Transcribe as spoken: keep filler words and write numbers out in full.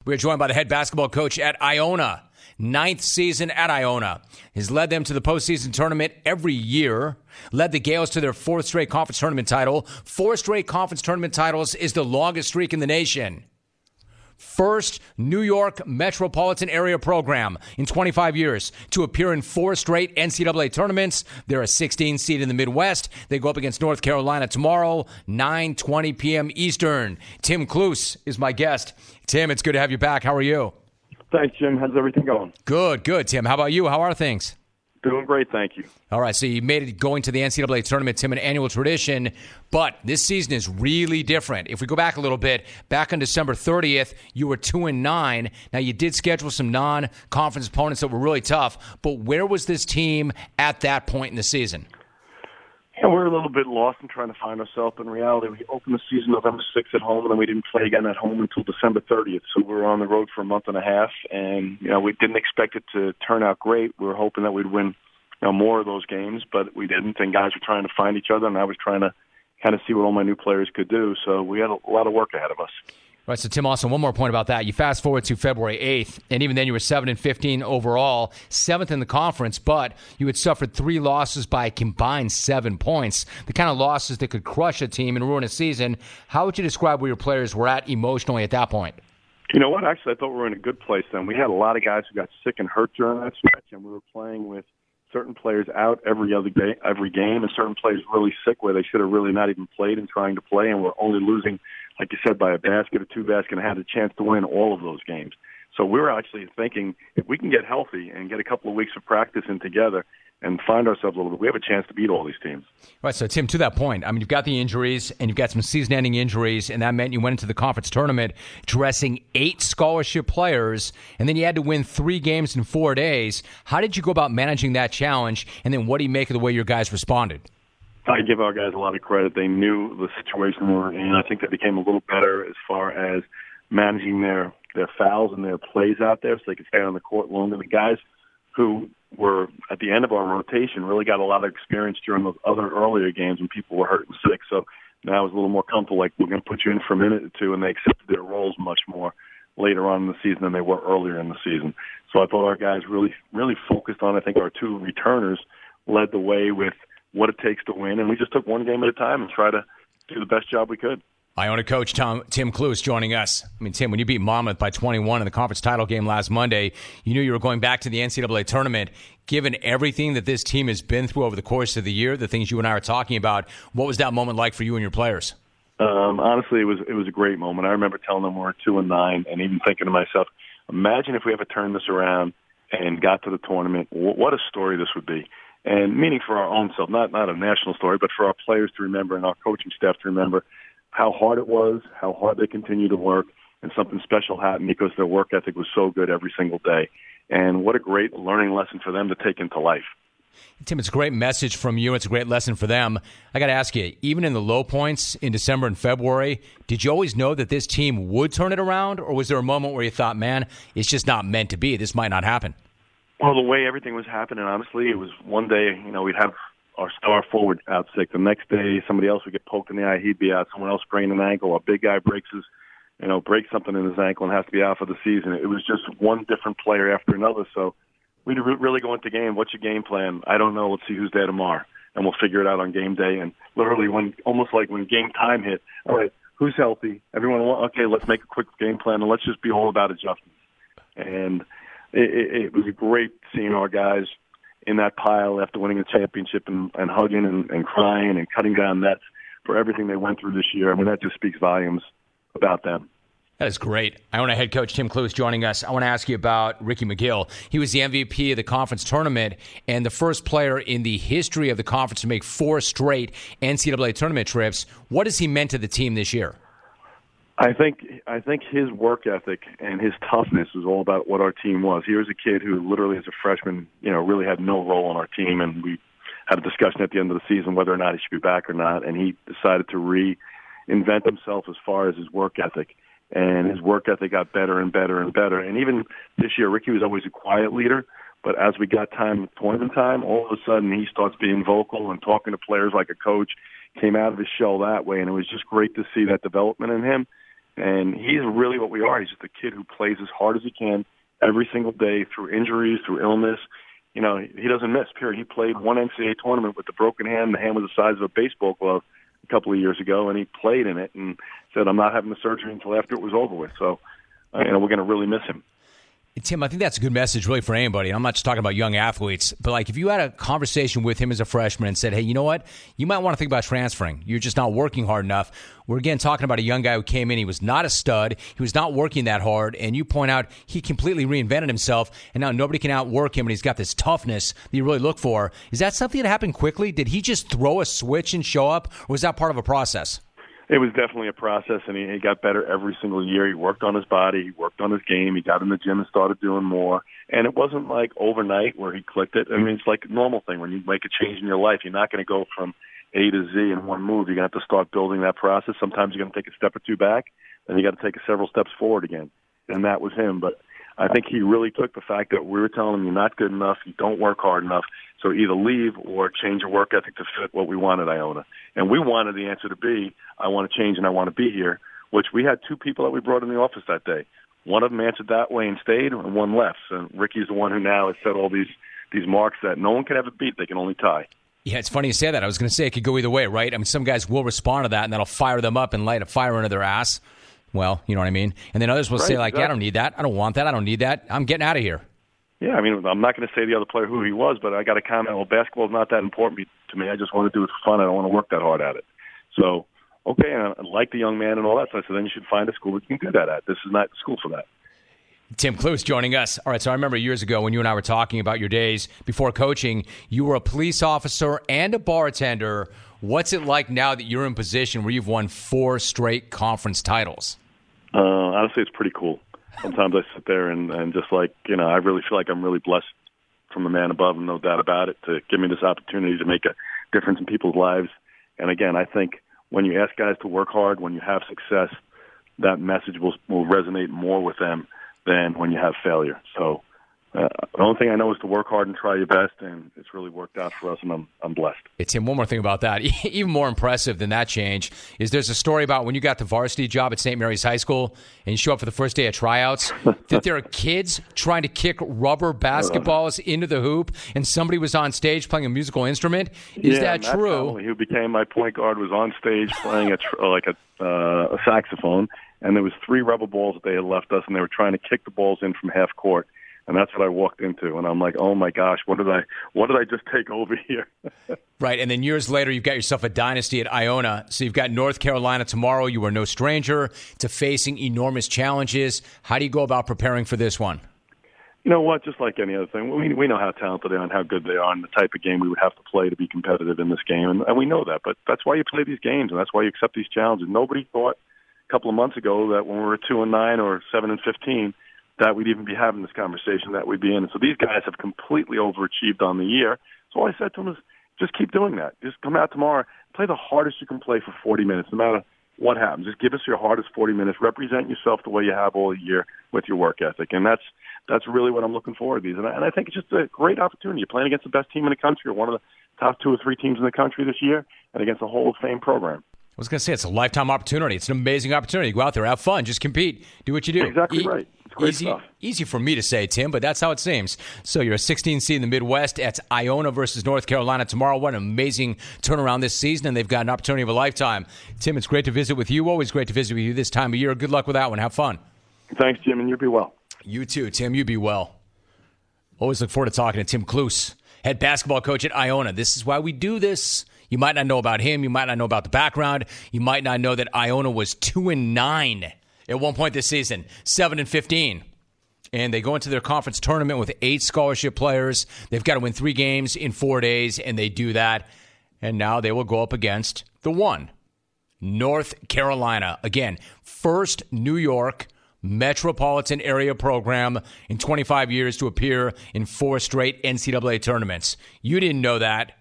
We are joined by the head basketball coach at Iona. Ninth season at Iona. Has led them to the postseason tournament every year. Led the Gales to their fourth straight conference tournament title. Four straight conference tournament titles is the longest streak in the nation. First New York metropolitan area program in twenty-five years to appear in four straight N C double A tournaments. They're a sixteen seed in the Midwest. They go up against North Carolina tomorrow, nine twenty p.m. Eastern. Tim Cluess is my guest. Tim, it's good to have you back. How are you? Thanks, Jim. How's everything going? Good, good. Tim, how about you? How are things? Doing great, thank you. All right, so you made it going to the N C double A tournament, Tim, an annual tradition, but this season is really different. If we go back a little bit, back on December thirtieth, you were two and nine. Now, you did schedule some non-conference opponents that were really tough, but where was this team at that point in the season? Yeah, we're a little bit lost in trying to find ourselves. In reality, we opened the season November sixth at home, and then we didn't play again at home until December thirtieth. So we were on the road for a month and a half, and you know we didn't expect it to turn out great. We were hoping that we'd win you know, more of those games, but we didn't. And guys were trying to find each other, and I was trying to kind of see what all my new players could do. So we had a lot of work ahead of us. Right, so Tim, also one more point about that. You fast forward to February eighth, and even then you were seven and fifteen overall, seventh in the conference, but you had suffered three losses by a combined seven points, the kind of losses that could crush a team and ruin a season. How would you describe where your players were at emotionally at that point? You know what? Actually, I thought we were in a good place then. We had a lot of guys who got sick and hurt during that stretch, and we were playing with certain players out every other game, every game, and certain players really sick where they should have really not even played and trying to play, and we're only losing, like you said, by a basket or two baskets, and had a chance to win all of those games. So we were actually thinking if we can get healthy and get a couple of weeks of practice in together and find ourselves a little bit, we have a chance to beat all these teams. Right, so Tim, to that point, I mean, you've got the injuries, and you've got some season-ending injuries, and that meant you went into the conference tournament dressing eight scholarship players, and then you had to win three games in four days. How did you go about managing that challenge, and then what do you make of the way your guys responded? I give our guys a lot of credit. They knew the situation we were in. I think they became a little better as far as managing their, their fouls and their plays out there so they could stay on the court longer. The guys who were at the end of our rotation really got a lot of experience during those other earlier games when people were hurt and sick. So now it's a little more comfortable, like we're going to put you in for a minute or two, and they accepted their roles much more later on in the season than they were earlier in the season. So I thought our guys really, really focused on, I think our two returners led the way with what it takes to win, and we just took one game at a time and tried to do the best job we could. Iona coach Tom, Tim Cluess joining us. I mean, Tim, when you beat Monmouth by twenty-one in the conference title game last Monday, you knew you were going back to the N C double A tournament. Given everything that this team has been through over the course of the year, the things you and I are talking about, what was that moment like for you and your players? Um, honestly, it was it was a great moment. I remember telling them we're two and nine, and even thinking to myself, imagine if we ever turned this around and got to the tournament. What a story this would be. And meaning for our own self, not not a national story, but for our players to remember and our coaching staff to remember how hard it was, how hard they continue to work, and something special happened because their work ethic was so good every single day. And what a great learning lesson for them to take into life. Tim, it's a great message from you. It's a great lesson for them. I got to ask you, even in the low points in December and February, did you always know that this team would turn it around, or was there a moment where you thought, man, it's just not meant to be, this might not happen? Well, the way everything was happening, honestly, it was one day, you know, we'd have our star forward out sick. The next day, somebody else would get poked in the eye. He'd be out. Someone else sprained an ankle. A big guy breaks his, you know, breaks something in his ankle and has to be out for the season. It was just one different player after another. So we'd really go into game. What's your game plan? I don't know. Let's see who's there tomorrow, and we'll figure it out on game day. And literally, when almost like when game time hit, all right, who's healthy? Everyone, okay, let's make a quick game plan, and let's just be all about adjustments. And it, it, it was great seeing our guys in that pile after winning a championship and, and hugging and, and crying and cutting down nets for everything they went through this year. I mean, that just speaks volumes about them. That is great. Iona head coach Tim Cluess joining us. I want to ask you about Ricky McGill. He was the M V P of the conference tournament and the first player in the history of the conference to make four straight N C double A tournament trips. What has he meant to the team this year? I think I think his work ethic and his toughness is all about what our team was. He was a kid who literally as a freshman, you know, really had no role on our team, and we had a discussion at the end of the season whether or not he should be back or not, and he decided to reinvent himself as far as his work ethic. And his work ethic got better and better and better. And even this year, Ricky was always a quiet leader, but as we got time, tournament time, all of a sudden he starts being vocal and talking to players like a coach, came out of his shell that way, and it was just great to see that development in him. And he's really what we are. He's just a kid who plays as hard as he can every single day through injuries, through illness. You know, he doesn't miss, period. He played one N C double A tournament with a broken hand. The hand was the size of a baseball glove a couple of years ago, and he played in it and said, I'm not having the surgery until after it was over with. So, uh, you know, we're going to really miss him. Tim, I think that's a good message really for anybody. I'm not just talking about young athletes, but like if you had a conversation with him as a freshman and said, hey, you know what? You might want to think about transferring. You're just not working hard enough. We're again talking about a young guy who came in. He was not a stud. He was not working that hard. And you point out he completely reinvented himself. And now nobody can outwork him. And he's got this toughness that you really look for. Is that something that happened quickly? Did he just throw a switch and show up? Or was that part of a process? It was definitely a process, and he, he got better every single year. He worked on his body. He worked on his game. He got in the gym and started doing more. And it wasn't like overnight where he clicked it. I mean, it's like a normal thing. When you make a change in your life, you're not going to go from A to Z in one move. You're going to have to start building that process. Sometimes you're going to take a step or two back, and you got to take several steps forward again. And that was him. But I think he really took the fact that we were telling him you're not good enough, you don't work hard enough, so either leave or change your work ethic to fit what we want at Iona. And we wanted the answer to be, I want to change and I want to be here, which we had two people that we brought in the office that day. One of them answered that way and stayed, and one left. And Ricky's the one who now has set all these, these marks that no one can ever beat, they can only tie. Yeah, it's funny you say that. I was going to say it could go either way, right? I mean, some guys will respond to that, and that'll fire them up and light a fire under their ass. Well, you know what I mean? And then others will right, say, like, exactly. yeah, I don't need that. I don't want that. I don't need that. I'm getting out of here. Yeah, I mean, I'm not going to say the other player who he was, but I got to comment, well, basketball's not that important to me. I just want to do it for fun. I don't want to work that hard at it. So, okay, and I like the young man and all that. So I said, then you should find a school that you can do that at. This is not the school for that. Tim Cluess joining us. All right, so I remember years ago when you and I were talking about your days before coaching, you were a police officer and a bartender. What's it like now that you're in position where you've won four straight conference titles? Uh, honestly, it's pretty cool. Sometimes I sit there and, and just like, you know, I really feel like I'm really blessed from the man above, and no doubt about it, to give me this opportunity to make a difference in people's lives. And again, I think when you ask guys to work hard, when you have success, that message will, will resonate more with them than when you have failure. So uh, the only thing I know is to work hard and try your best, and it's really worked out for us, and I'm I'm blessed. It's Tim, one more thing about that. Even more impressive than that change is there's a story about when you got the varsity job at Saint Mary's High School and you show up for the first day of tryouts, that there are kids trying to kick rubber basketballs into the hoop, and somebody was on stage playing a musical instrument. Is yeah, that Matt true? Connolly, who became my point guard, was on stage playing a tr- like a, uh, a saxophone, and there was three rubber balls that they had left us, and they were trying to kick the balls in from half court. And that's what I walked into, and I'm like, "Oh my gosh, what did I, what did I just take over here?" Right, and then years later, you've got yourself a dynasty at Iona. So you've got North Carolina tomorrow. You are no stranger to facing enormous challenges. How do you go about preparing for this one? You know what? Just like any other thing, we we know how talented they are and how good they are, and the type of game we would have to play to be competitive in this game, and, and we know that. But that's why you play these games, and that's why you accept these challenges. Nobody thought a couple of months ago that when we were two and nine or seven and fifteen. That we'd even be having this conversation, that we'd be in. And so these guys have completely overachieved on the year. So all I said to them is, just keep doing that. Just come out tomorrow, play the hardest you can play for forty minutes, no matter what happens. Just give us your hardest forty minutes. Represent yourself the way you have all year with your work ethic. And that's that's really what I'm looking forward to these. And I, and I think it's just a great opportunity. You're playing against the best team in the country, or one of the top two or three teams in the country this year, and against a Hall of Fame program. I was going to say, it's a lifetime opportunity. It's an amazing opportunity. Go out there, have fun, just compete, do what you do. Exactly e- right. It's great easy, stuff. Easy for me to say, Tim, but that's how it seems. So you're a sixteen seed in the Midwest. It's Iona versus North Carolina tomorrow. What an amazing turnaround this season, and they've got an opportunity of a lifetime. Tim, it's great to visit with you. Always great to visit with you this time of year. Good luck with that one. Have fun. Thanks, Jim, and you be well. You too, Tim. You be well. Always look forward to talking to Tim Cluess, head basketball coach at Iona. This is why we do this. You might not know about him. You might not know about the background. You might not know that Iona was two and nine at one point this season, seven and fifteen, and they go into their conference tournament with eight scholarship players. They've got to win three games in four days, and they do that. And now they will go up against the one, North Carolina. Again, first New York metropolitan area program in twenty-five years to appear in four straight N C double A tournaments. You didn't know that.